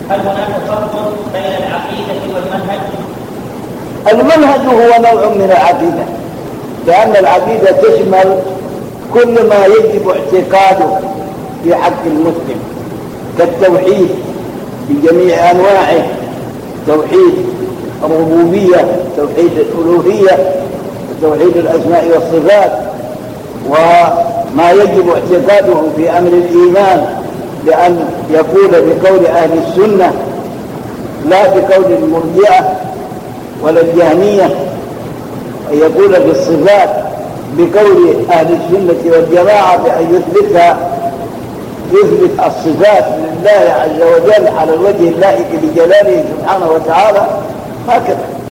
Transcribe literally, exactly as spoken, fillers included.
هل هناك فرق بين العقيدة والمنهج؟ المنهج هو نوع من العقيدة، لأن العقيدة تشمل كل ما يجب اعتقاده في حق المسلم كالتوحيد بجميع أنواعه، توحيد الربوبية، توحيد الألوهية، توحيد الأسماء والصفات، وما يجب اعتقاده في أمر الإيمان لأن يقول بقول أهل السنة لا بقول المرجئة ولا الجهمية، أن يقول في الصفات بقول أهل السنة والجماعة بأن يثبتها يثبت الصفات لله عز وجل على الوجه اللائق بجلاله سبحانه وتعالى، هكذا.